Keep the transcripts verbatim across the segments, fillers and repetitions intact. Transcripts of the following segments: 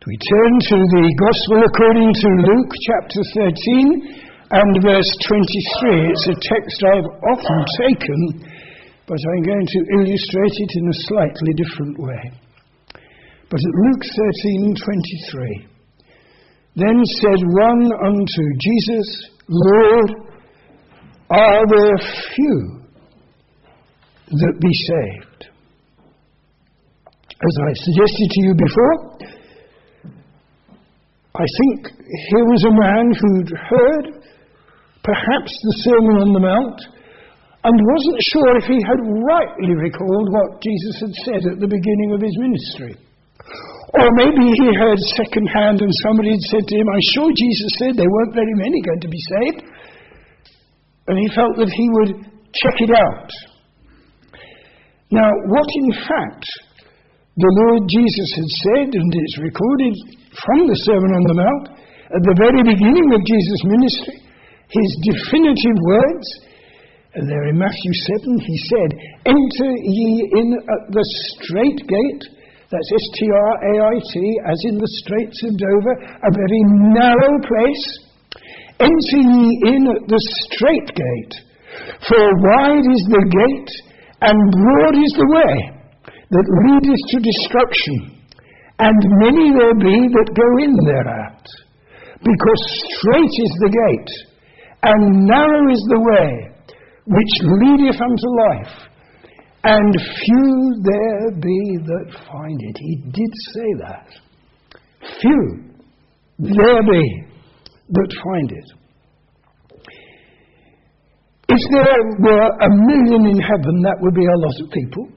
We turn to the Gospel according to Luke chapter thirteen and verse twenty-three. It's a text I've often taken, but I'm going to illustrate it in a slightly different way. But at Luke thirteen twenty-three, then said one unto Jesus, Lord, are there few that be saved? As I suggested to you before, I think here was a man who'd heard perhaps the Sermon on the Mount and wasn't sure if he had rightly recalled what Jesus had said at the beginning of his ministry. Or maybe he heard second-hand and somebody had said to him, I'm sure Jesus said there weren't very many going to be saved. And he felt that he would check it out. Now, what in fact the Lord Jesus had said, and it's recorded from the Sermon on the Mount, at the very beginning of Jesus' ministry, his definitive words, and there in Matthew seven, he said, enter ye in at the strait gate, that's S T R A I T, as in the Straits of Dover, a very narrow place. Enter ye in at the strait gate, for wide is the gate, and broad is the way that leadeth to destruction, and many there be that go in thereat. Because strait is the gate, and narrow is the way, which leadeth unto life, and few there be that find it. He did say that. Few there be that find it. If there were a million in heaven, that would be a lot of people.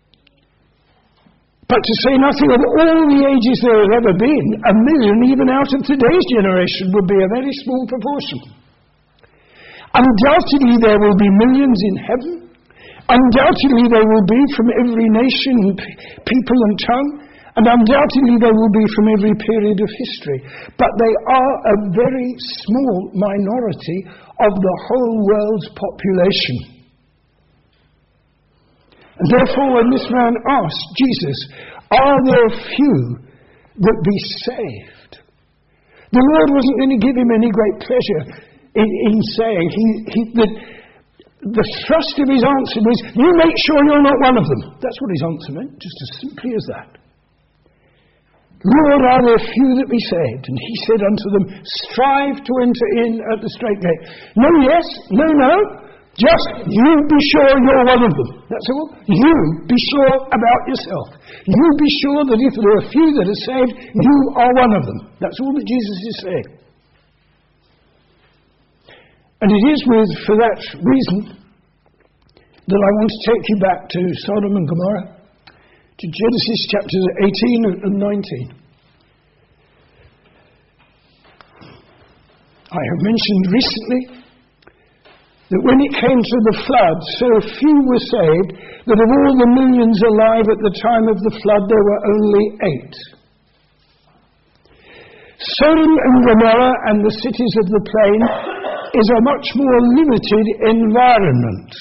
But to say nothing of all the ages there have ever been, a million, even out of today's generation, would be a very small proportion. Undoubtedly there will be millions in heaven. Undoubtedly there will be from every nation, people and tongue. And undoubtedly there will be from every period of history. But they are a very small minority of the whole world's population. And therefore, when this man asked Jesus, are there few that be saved? The Lord wasn't going to give him any great pleasure in, in saying, he, he, the, the thrust of his answer was, you make sure you're not one of them. That's what his answer meant, just as simply as that. Lord, are there few that be saved? And he said unto them, strive to enter in at the strait gate. No yes, no no. Just you be sure you're one of them. That's all. You be sure about yourself. You be sure that if there are few that are saved, you are one of them. That's all that Jesus is saying. And it is with, for that reason, that I want to take you back to Sodom and Gomorrah, to Genesis chapters eighteen and nineteen. I have mentioned recently that when it came to the flood, so few were saved that of all the millions alive at the time of the flood, there were only eight. Sodom and Gomorrah and the cities of the plain is a much more limited environment.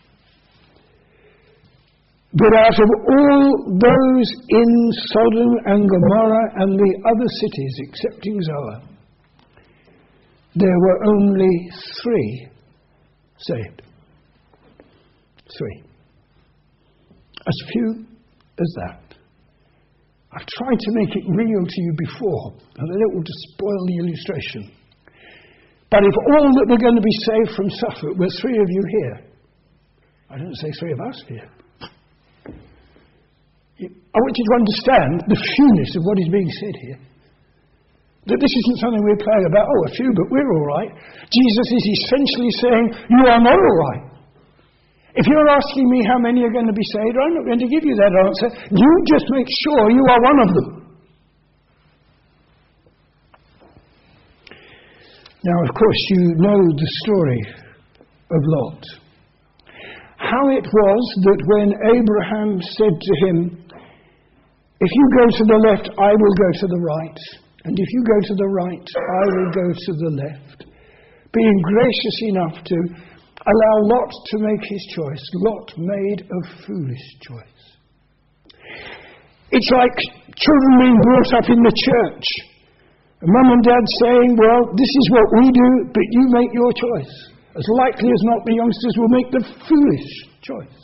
But out of all those in Sodom and Gomorrah and the other cities, excepting Zoar, there were only three saved. Three. As few as that. I've tried to make it real to you before, and I don't want to spoil the illustration. But if all that were going to be saved from Suffolk were three of you here, I don't say three of us here, I want you to understand the fewness of what is being said here. That this isn't something we're playing about, oh, a few, but we're all right. Jesus is essentially saying, you are not all right. If you're asking me how many are going to be saved, I'm not going to give you that answer. You just make sure you are one of them. Now, of course, you know the story of Lot. How it was that when Abraham said to him, if you go to the left, I will go to the right. And if you go to the right, I will go to the left. Being gracious enough to allow Lot to make his choice. Lot made a foolish choice. It's like children being brought up in the church. And mum and dad saying, well, this is what we do, but you make your choice. As likely as not, the youngsters will make the foolish choice.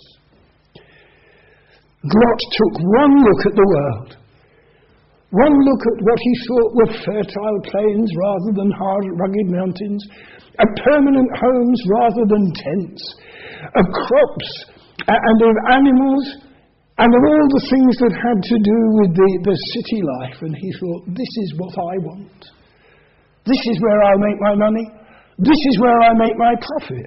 Lot took one look at the world. One look at what he thought were fertile plains rather than hard, rugged mountains, of permanent homes rather than tents, of crops and of animals, and of all the things that had to do with the, the city life. And he thought, this is what I want. This is where I'll make my money. This is where I make my profit.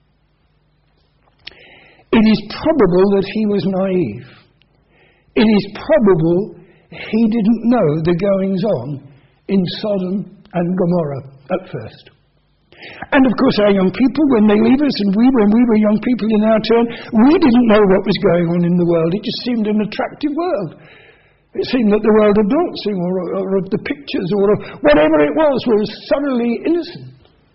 It is probable that he was naive. It is probable he didn't know the goings-on in Sodom and Gomorrah at first. And of course our young people, when they leave us, and we, when we were young people in our turn, we didn't know what was going on in the world. It just seemed an attractive world. It seemed that the world of dancing or, or of the pictures or of whatever it was was thoroughly innocent.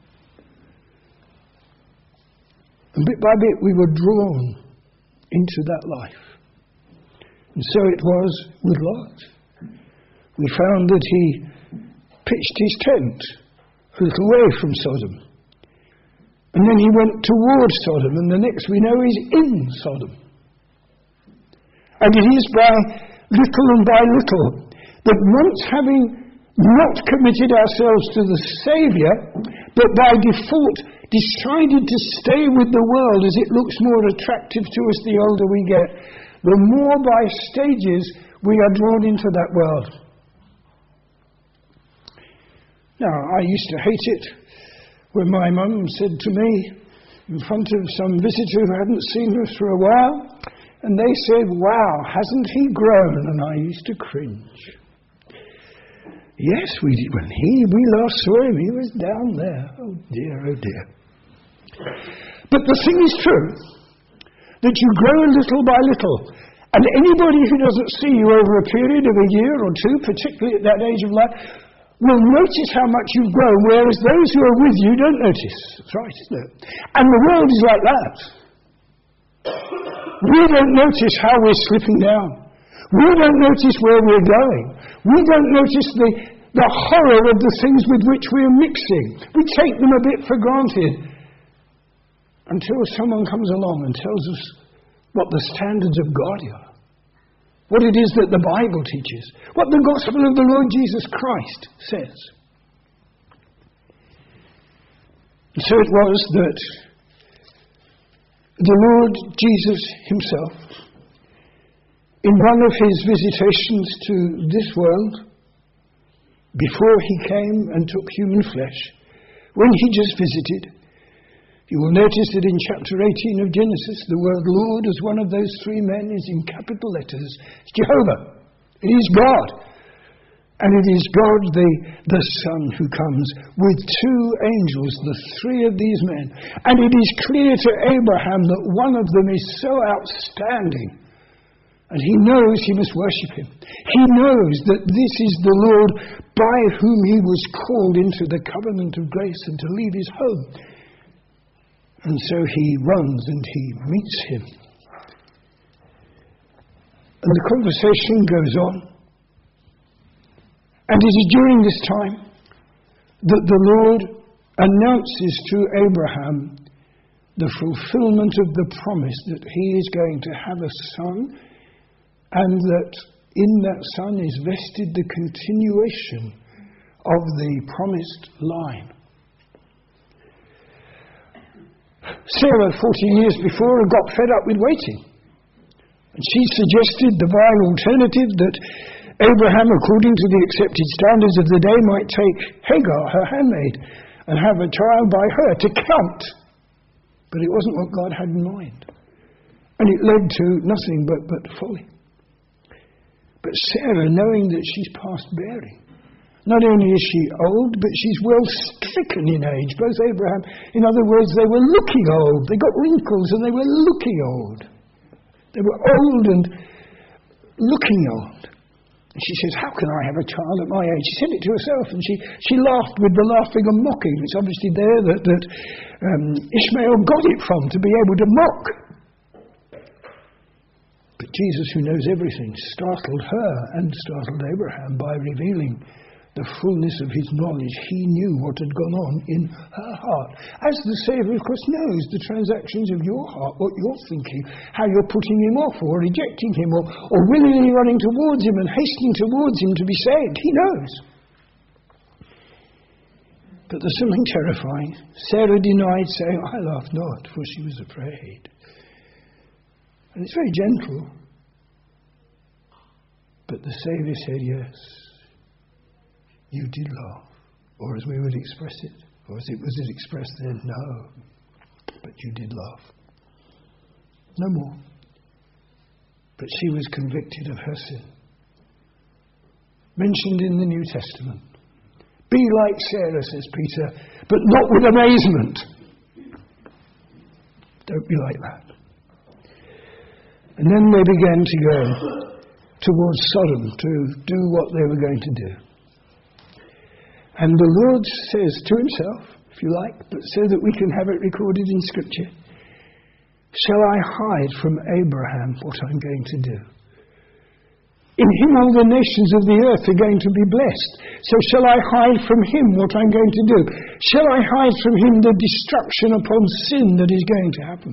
And bit by bit we were drawn into that life. And so it was with Lot. We found that he pitched his tent a little way from Sodom. And then he went towards Sodom, and the next we know he's in Sodom. And it is by little and by little that once having not committed ourselves to the Saviour, but by default decided to stay with the world as it looks more attractive to us the older we get, the more by stages we are drawn into that world. Now, I used to hate it when my mum said to me, in front of some visitor who hadn't seen her for a while, and they said, wow, hasn't he grown? And I used to cringe. Yes, we did. When he, we last saw him, he was down there. Oh dear, oh dear. But the thing is true, that you grow little by little. And anybody who doesn't see you over a period of a year or two, particularly at that age of life, will notice how much you've grown, whereas those who are with you don't notice. That's right, isn't it? And the world is like that. We don't notice how we're slipping down. We don't notice where we're going. We don't notice the, the horror of the things with which we're mixing. We take them a bit for granted until someone comes along and tells us what the standards of God are, what it is that the Bible teaches, what the gospel of the Lord Jesus Christ says. And so it was that the Lord Jesus himself, in one of his visitations to this world, before he came and took human flesh, when he just visited, you will notice that in chapter eighteen of Genesis, the word Lord as one of those three men is in capital letters. It's Jehovah. It is God. And it is God the, the Son who comes with two angels, the three of these men. And it is clear to Abraham that one of them is so outstanding. And he knows he must worship him. He knows that this is the Lord by whom he was called into the covenant of grace and to leave his home. And so he runs and he meets him. And the conversation goes on. And it is during this time that the Lord announces to Abraham the fulfillment of the promise that he is going to have a son, and that in that son is vested the continuation of the promised line. Sarah, forty years before, got fed up with waiting. And she suggested the vile alternative that Abraham, according to the accepted standards of the day, might take Hagar, her handmaid, and have a child by her to count. But it wasn't what God had in mind. And it led to nothing but, but folly. But Sarah, knowing that she's past bearing, not only is she old, but she's well stricken in age. Both Abraham, in other words, they were looking old. They got wrinkles and they were looking old. They were old and looking old. And she says, how can I have a child at my age? She said it to herself, and she, she laughed with the laughing and mocking. It's obviously there that, that um, Ishmael got it from, to be able to mock. But But Jesus, who knows everything, startled her and startled Abraham by revealing the fullness of his knowledge. He knew what had gone on in her heart. As the Saviour, of course, knows the transactions of your heart, what you're thinking, how you're putting him off or rejecting him or, or willingly running towards him and hastening towards him to be saved. He knows. But there's something terrifying. Sarah denied, saying, I laughed not, for she was afraid. And it's very gentle. But the Saviour said, yes, you did laugh. Or as we would express it, or as it was expressed then, no, but you did laugh. No more. But she was convicted of her sin. Mentioned in the New Testament. Be like Sarah, says Peter, but not with amazement. Don't be like that. And then they began to go towards Sodom to do what they were going to do. And the Lord says to himself, if you like, but so that we can have it recorded in Scripture, shall I hide from Abraham what I'm going to do? In him all the nations of the earth are going to be blessed. So shall I hide from him what I'm going to do? Shall I hide from him the destruction upon sin that is going to happen?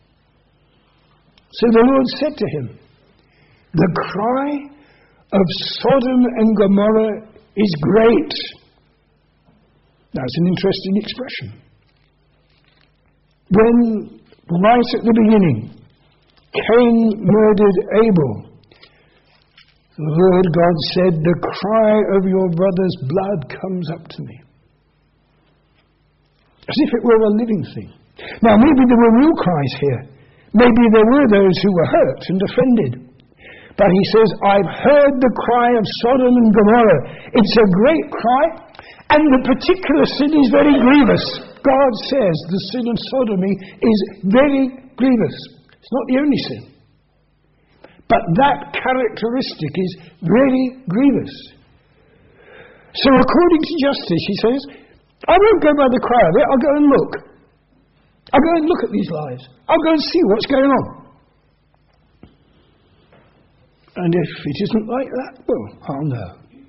So the Lord said to him, the cry of Sodom and Gomorrah is great. That's an interesting expression. When, right at the beginning, Cain murdered Abel, the Lord God said, the cry of your brother's blood comes up to me. As if it were a living thing. Now maybe there were real cries here. Maybe there were those who were hurt and offended. But he says, I've heard the cry of Sodom and Gomorrah. It's a great cry, and the particular sin is very grievous. God says the sin of sodomy is very grievous. It's not the only sin. But that characteristic is very grievous. So according to justice, he says, I won't go by the cry of it, I'll go and look. I'll go and look at these lives. I'll go and see what's going on. And if it isn't like that, well, I'll know.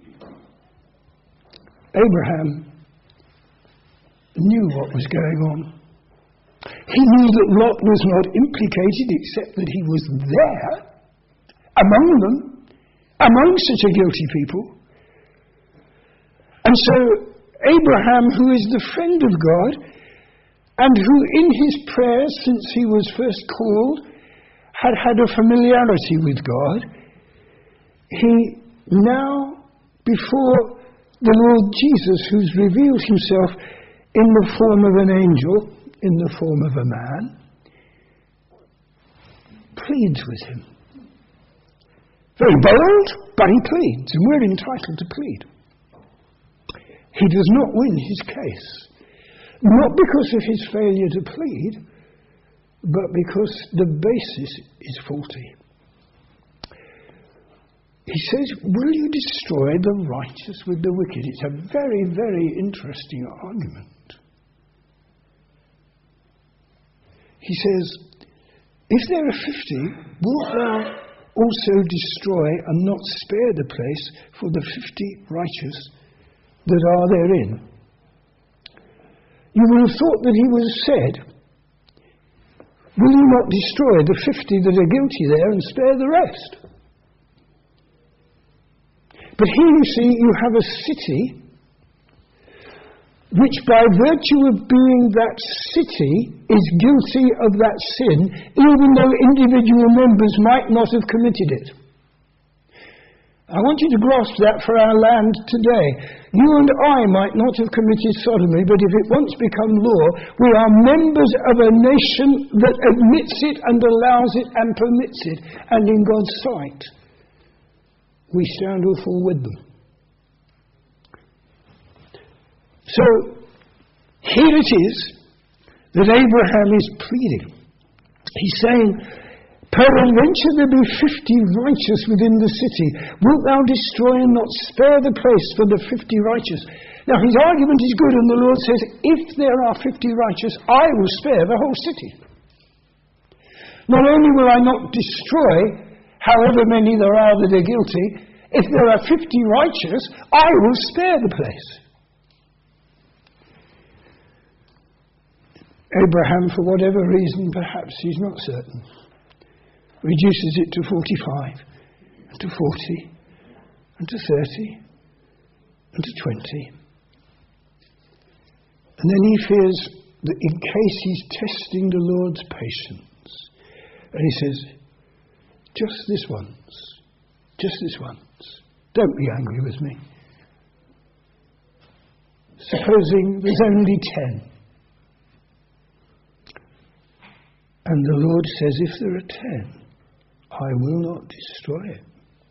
Abraham knew what was going on. He knew that Lot was not implicated except that he was there. Among them, among such a guilty people. And so Abraham, who is the friend of God, and who in his prayers since he was first called, had had a familiarity with God, he now, before the Lord Jesus, who's revealed himself in the form of an angel, in the form of a man, pleads with him. Very bold, but he pleads, and we're entitled to plead. He does not win his case, not because of his failure to plead, but because the basis is faulty. He says, will you destroy the righteous with the wicked? It's a very, very interesting argument. He says, if there are fifty, wilt thou also destroy and not spare the place for the fifty righteous that are therein? You would have thought that he would have said, will you not destroy the fifty that are guilty there and spare the rest? But here you see you have a city which by virtue of being that city is guilty of that sin, even though individual members might not have committed it. I want you to grasp that for our land today. You and I might not have committed sodomy, but if it once become law, we are members of a nation that admits it and allows it and permits it. And in God's sight, we stand or fall with them. So, here it is that Abraham is pleading. He's saying, peradventure there be fifty righteous within the city. Wilt thou destroy and not spare the place for the fifty righteous? Now his argument is good, and the Lord says, if there are fifty righteous, I will spare the whole city. Not only will I not destroy however many there are that are guilty, if there are fifty righteous, I will spare the place. Abraham, for whatever reason, perhaps he's not certain, reduces it to forty-five, and to forty, and to thirty, and to twenty. And then he fears that in case he's testing the Lord's patience, and he says, just this once, just this once, don't be angry with me. Supposing there's only ten. And the Lord says, if there are ten, I will not destroy it.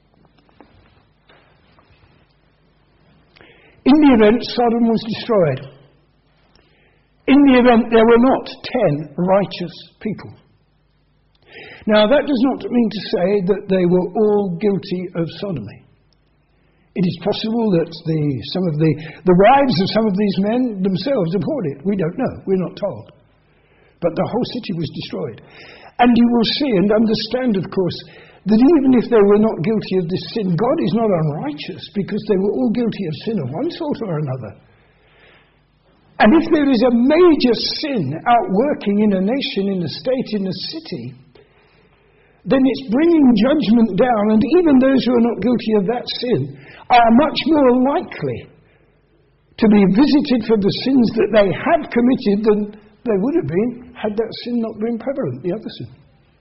In the event, Sodom was destroyed. In the event, there were not ten righteous people. Now, that does not mean to say that they were all guilty of sodomy. It is possible that the, some of the, the wives of some of these men themselves abhorred it. We don't know. We're not told. But the whole city was destroyed. And you will see and understand, of course, that even if they were not guilty of this sin, God is not unrighteous, because they were all guilty of sin of one sort or another. And if there is a major sin outworking in a nation, in a state, in a city, then it's bringing judgment down, and even those who are not guilty of that sin are much more likely to be visited for the sins that they have committed than they would have been had that sin not been prevalent, the other sin.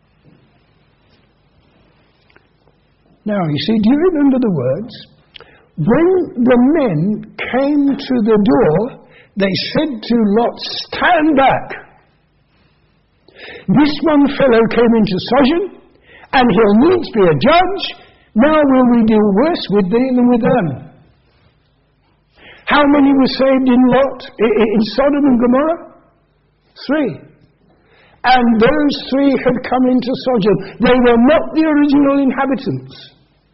Now, you see, do you remember the words? When the men came to the door, they said to Lot, stand back. This one fellow came into Sodom, and he'll needs be a judge. Now will we deal worse with thee than with them. How many were saved in Lot, in Sodom and Gomorrah? Three. And those three had come into Sodom. They were not the original inhabitants.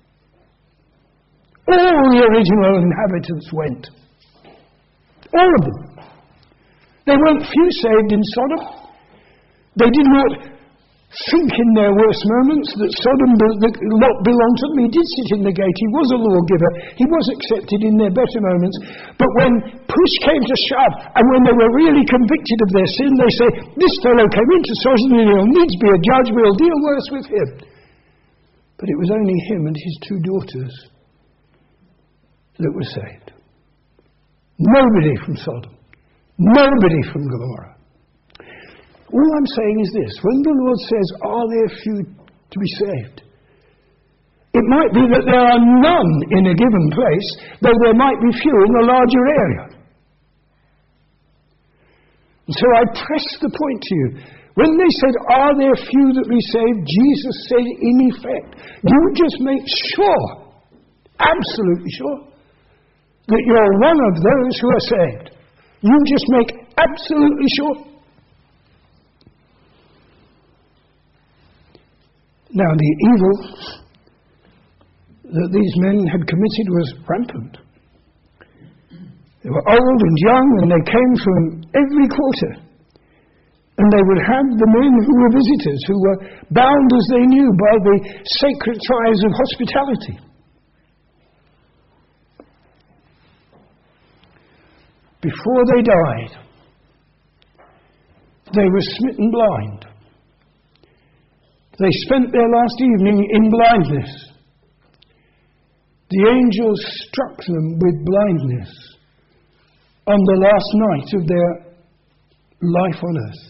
All the original inhabitants went. All of them. There weren't few saved in Sodom. They did not think in their worst moments that Sodom, that Lot belonged to them. He did sit in the gate. He was a lawgiver. He was accepted in their better moments. But when push came to shove, and when they were really convicted of their sin, they say, this fellow came into Sodom and he'll needs be a judge. We'll deal worse with him. But it was only him and his two daughters that were saved. Nobody from Sodom. Nobody from Gomorrah. All I'm saying is this. When the Lord says, are there few to be saved? It might be that there are none in a given place, though there might be few in a larger area. And so I press the point to you. When they said, are there few that be saved? Jesus said, in effect, you just make sure, absolutely sure, that you're one of those who are saved. You just make absolutely sure. Now, the evil that these men had committed was rampant. They were old and young, and they came from every quarter. And they would have the men who were visitors, who were bound, as they knew, by the sacred ties of hospitality. Before they died, they were smitten blind. They spent their last evening in blindness. The angels struck them with blindness on the last night of their life on earth.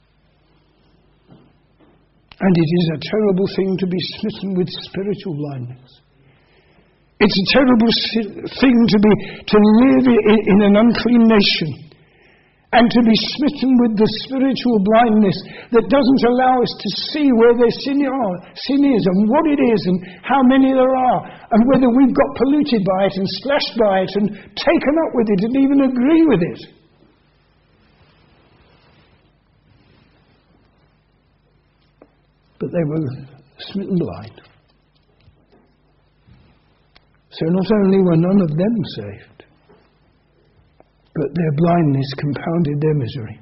And it is a terrible thing to be smitten with spiritual blindness. It's a terrible thing to be to live in, in an unclean nation and to be smitten with the spiritual blindness that doesn't allow us to see where their sin, are, sin is and what it is and how many there are and whether we've got polluted by it and splashed by it and taken up with it and even agree with it. But they were smitten blind. So not only were none of them saved, but their blindness compounded their misery.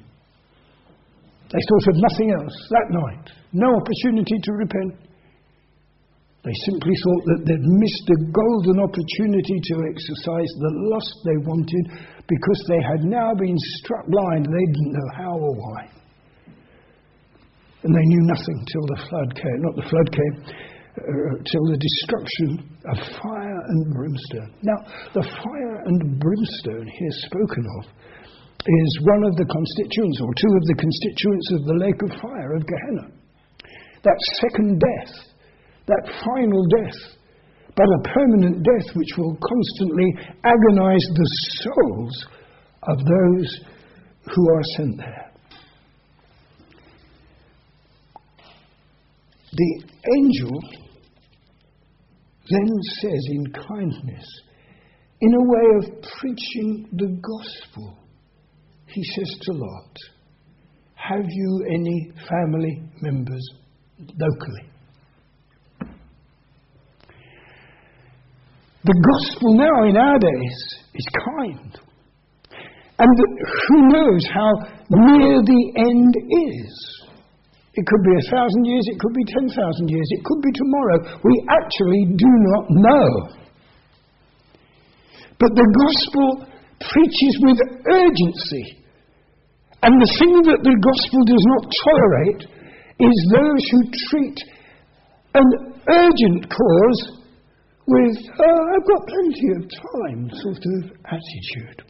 They thought of nothing else that night. No opportunity to repent. They simply thought that they'd missed a golden opportunity to exercise the lust they wanted because they had now been struck blind. They didn't know how or why. And they knew nothing till the flood came, not the flood came, uh, till the destruction of fire and brimstone. Now, the fire and brimstone here spoken of is one of the constituents, or two of the constituents of the lake of fire of Gehenna. That second death, that final death, but a permanent death which will constantly agonize the souls of those who are sent there. The angel then says in kindness, in a way of preaching the gospel, he says to Lot, have you any family members locally? The gospel now in our days is kind. And who knows how near the end is? It could be a thousand years, it could be ten thousand years, it could be tomorrow. We actually do not know. But the gospel preaches with urgency. And the thing that the gospel does not tolerate is those who treat an urgent cause with, oh, I've got plenty of time sort of attitude.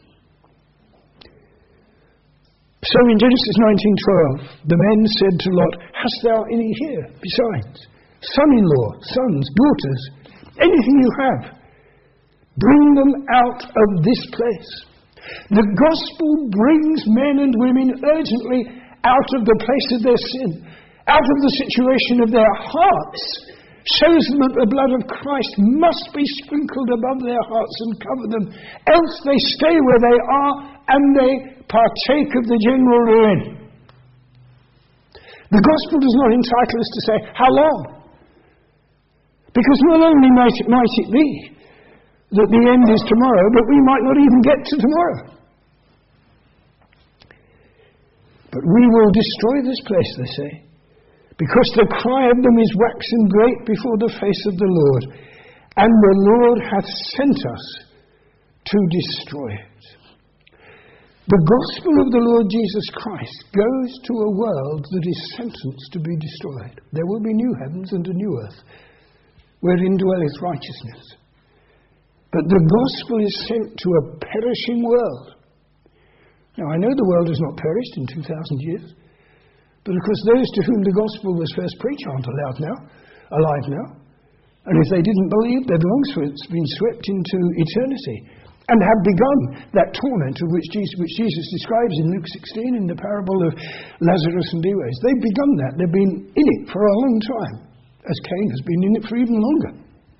So in Genesis nineteen twelve, the men said to Lot, hast thou any here besides? Son-in-law, sons, daughters, anything you have, bring them out of this place. The gospel brings men and women urgently out of the place of their sin, out of the situation of their hearts, shows them that the blood of Christ must be sprinkled above their hearts and cover them, else they stay where they are and they partake of the general ruin. The gospel does not entitle us to say, how long? Because not only might it, might it be that the end is tomorrow, but we might not even get to tomorrow. But we will destroy this place, they say, because the cry of them is waxen great before the face of the Lord, and the Lord hath sent us to destroy it. The gospel of the Lord Jesus Christ goes to a world that is sentenced to be destroyed. There will be new heavens and a new earth, wherein dwelleth righteousness. But the gospel is sent to a perishing world. Now, I know the world has not perished in two thousand years, but of course those to whom the gospel was first preached aren't allowed now, alive now. And if they didn't believe, they've long been swept into eternity and have begun that torment of which Jesus, which Jesus describes in Luke sixteen in the parable of Lazarus and Dives. They've begun that. They've been in it for a long time, as Cain has been in it for even longer.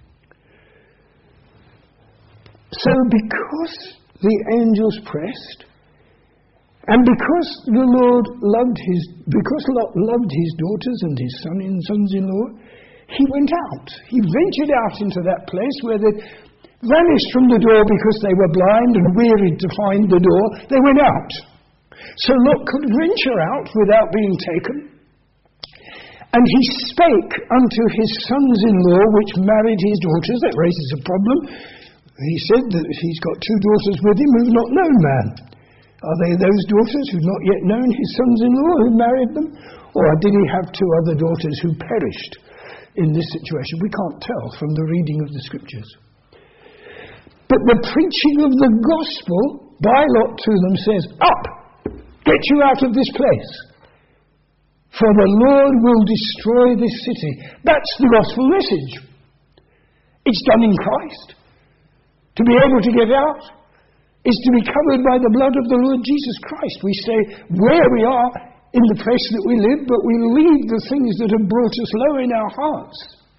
So because the angels pressed, and because the Lord loved his, because Lot loved his daughters and his son and sons-in-law, he went out. He ventured out into that place where they vanished from the door because they were blind and wearied to find the door. They went out. So Lot could venture out without being taken. And he spake unto his sons-in-law, which married his daughters. That raises a problem. He said that he's got two daughters with him who've not known man. Are they those daughters who've not yet known his sons-in-law who married them? Or did he have two other daughters who perished in this situation? We can't tell from the reading of the scriptures. But the preaching of the gospel by Lot to them says, up, get you out of this place, for the Lord will destroy this city. That's the gospel message. It's done in Christ. To be able to get out is to be covered by the blood of the Lord Jesus Christ. We stay where we are in the place that we live, but we leave the things that have brought us low in our hearts.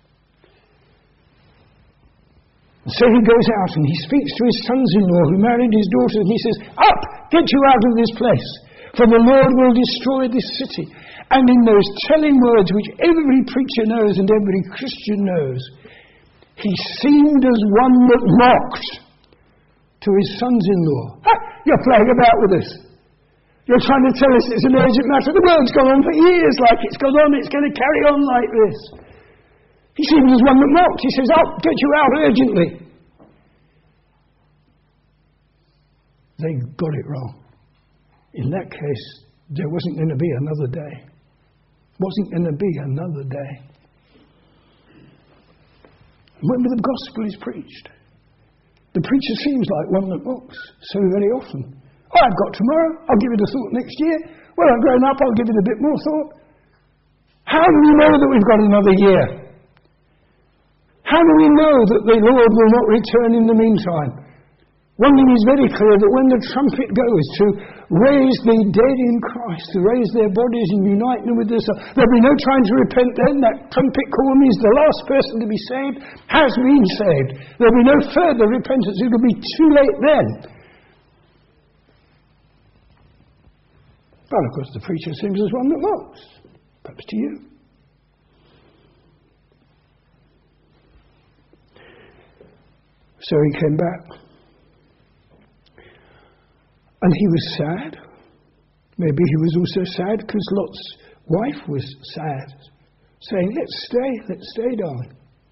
So he goes out and he speaks to his sons-in-law who married his daughters, and he says, up, get you out of this place, for the Lord will destroy this city. And in those telling words which every preacher knows and every Christian knows, he seemed as one that mocked to his sons-in-law. Ha! You're playing about with us. You're trying to tell us it's an urgent matter. The world's gone on for years like it's gone on. It's going to carry on like this. He seems as one that mocks. He says, I'll get you out urgently. They got it wrong. In that case, there wasn't going to be another day. Wasn't going to be another day. When the gospel is preached, the preacher seems like one that mocks so very often. Oh, I've got tomorrow, I'll give it a thought next year. When I've grown up, I'll give it a bit more thought. How do we know that we've got another year? How do we know that the Lord will not return in the meantime? One thing is very clear, that when the trumpet goes to raise the dead in Christ, to raise their bodies and unite them with this, there'll be no trying to repent then. That trumpet call means the last person to be saved has been saved. There'll be no further repentance. It'll be too late then. Well, of course, the preacher seems as one that mocks. Perhaps to you. So he came back. And he was sad. Maybe he was also sad because Lot's wife was sad, saying, let's stay, let's stay, darling.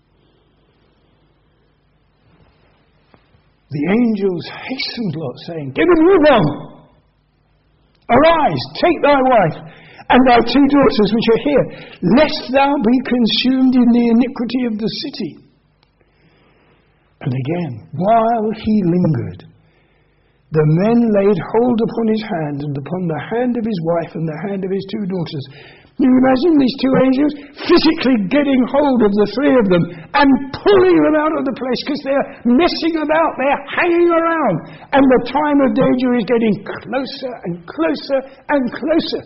The angels hastened Lot, saying, get a move on. Arise, take thy wife and thy two daughters which are here, lest thou be consumed in the iniquity of the city. And again, while he lingered, the men laid hold upon his hand and upon the hand of his wife and the hand of his two daughters. Can you imagine these two angels physically getting hold of the three of them and pulling them out of the place because they're messing about, they're hanging around, and the time of danger is getting closer and closer and closer.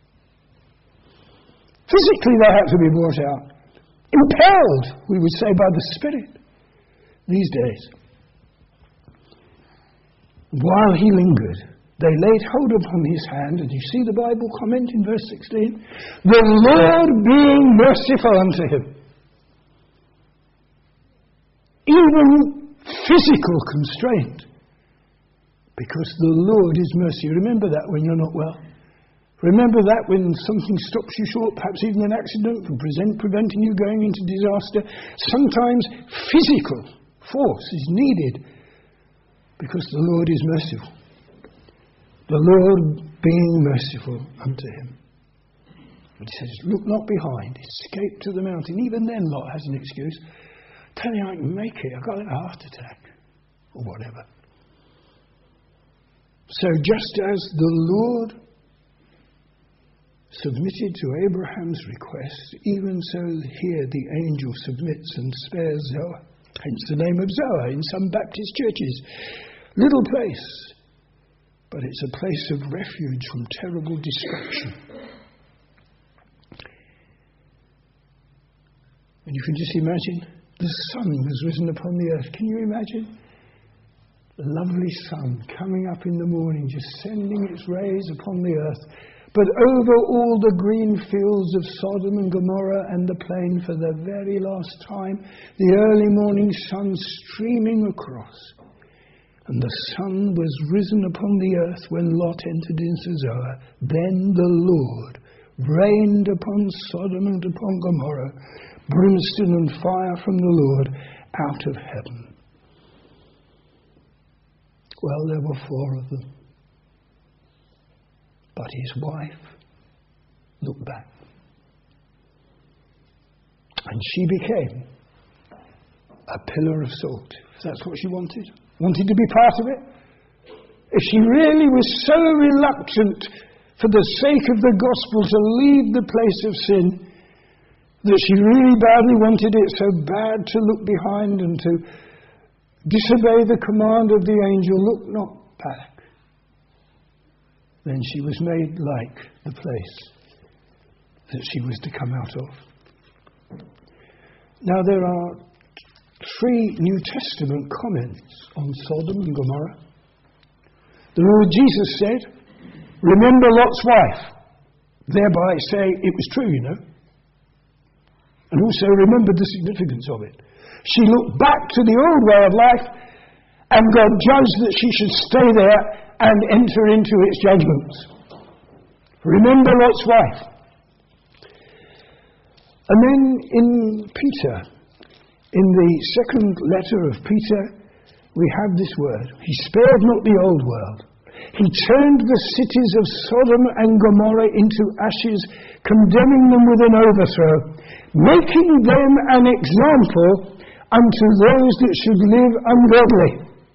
Physically they have to be brought out. Impelled, we would say, by the Spirit these days. While he lingered, they laid hold upon his hand, and you see the Bible comment in verse sixteen, the Lord being merciful unto him. Even physical constraint, because the Lord is mercy. Remember that when you're not well. Remember that when something stops you short, perhaps even an accident, from present, preventing you going into disaster. Sometimes physical force is needed because the Lord is merciful. The Lord being merciful unto him. And he says, look not behind, escape to the mountain. Even then Lot has an excuse. Tell me I can make it, I've got a heart attack. Or whatever. So just as the Lord submitted to Abraham's request, even so here the angel submits and spares Zoar. Hence the name of Zoar in some Baptist churches. Little place, but it's a place of refuge from terrible destruction. And you can just imagine the sun has risen upon the earth. Can you imagine? The lovely sun coming up in the morning, just sending its rays upon the earth. But over all the green fields of Sodom and Gomorrah and the plain for the very last time, the early morning sun streaming across. And the sun was risen upon the earth when Lot entered into Zoar. Then the Lord rained upon Sodom and upon Gomorrah brimstone and fire from the Lord out of heaven. Well, there were four of them. But his wife looked back. And she became a pillar of salt. If that's what she wanted. Wanted to be part of it. If she really was so reluctant for the sake of the gospel to leave the place of sin, that she really badly wanted it so bad to look behind and to disobey the command of the angel, look not back, then she was made like the place that she was to come out of. Now there are three New Testament comments on Sodom and Gomorrah. The Lord Jesus said, remember Lot's wife, thereby saying it was true, you know. And also remembered the significance of it. She looked back to the old way of life, and God judged that she should stay there and enter into its judgments. Remember Lot's wife. And then in Peter, in the second letter of Peter, we have this word. He spared not the old world. He turned the cities of Sodom and Gomorrah into ashes, condemning them with an overthrow, making them an example unto those that should live ungodly.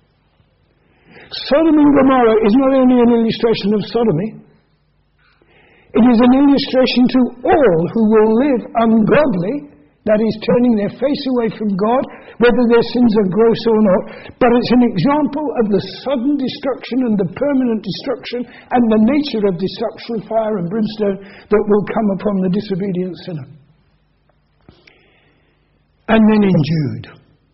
Sodom and Gomorrah is not only an illustration of sodomy, it is an illustration to all who will live ungodly, that is, turning their face away from God, whether their sins are gross or not. But it's an example of the sudden destruction and the permanent destruction and the nature of destruction, fire and brimstone that will come upon the disobedient sinner. And then in Jude,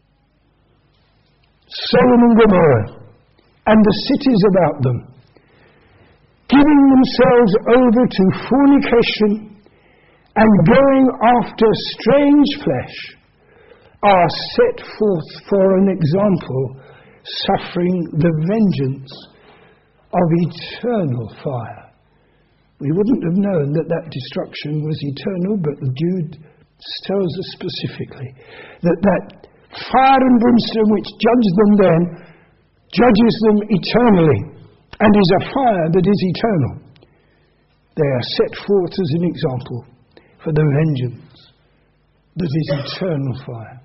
Sodom and Gomorrah and the cities about them, giving themselves over to fornication and going after strange flesh, are set forth for an example, suffering the vengeance of eternal fire. We wouldn't have known that that destruction was eternal, but Jude tells us specifically that that fire and brimstone which judged them then, judges them eternally, and is a fire that is eternal. They are set forth as an example for the vengeance that is eternal fire.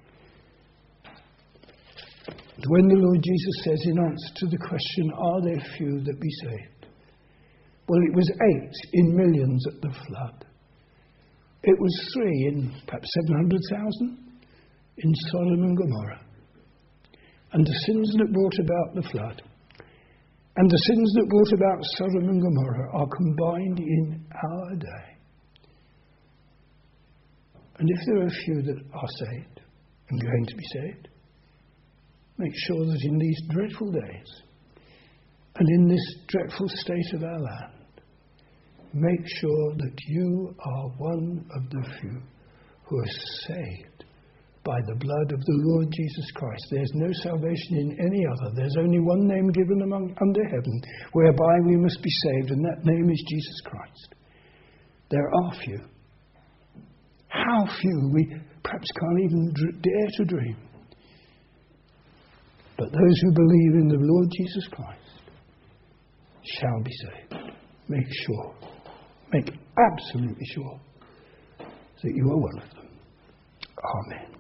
When the Lord Jesus says in answer to the question, are there few that be saved? Well, it was eight in millions at the flood. It was three in perhaps seven hundred thousand in Sodom and Gomorrah. And the sins that brought about the flood and the sins that brought about Sodom and Gomorrah are combined in our day. And if there are few that are saved and going to be saved, make sure that in these dreadful days and in this dreadful state of our land, make sure that you are one of the few who are saved by the blood of the Lord Jesus Christ. There's no salvation in any other. There's only one name given among under heaven whereby we must be saved, and that name is Jesus Christ. There are few. How few we perhaps can't even dare to dream. But those who believe in the Lord Jesus Christ shall be saved. Make sure, make absolutely sure that you are one of them. Amen.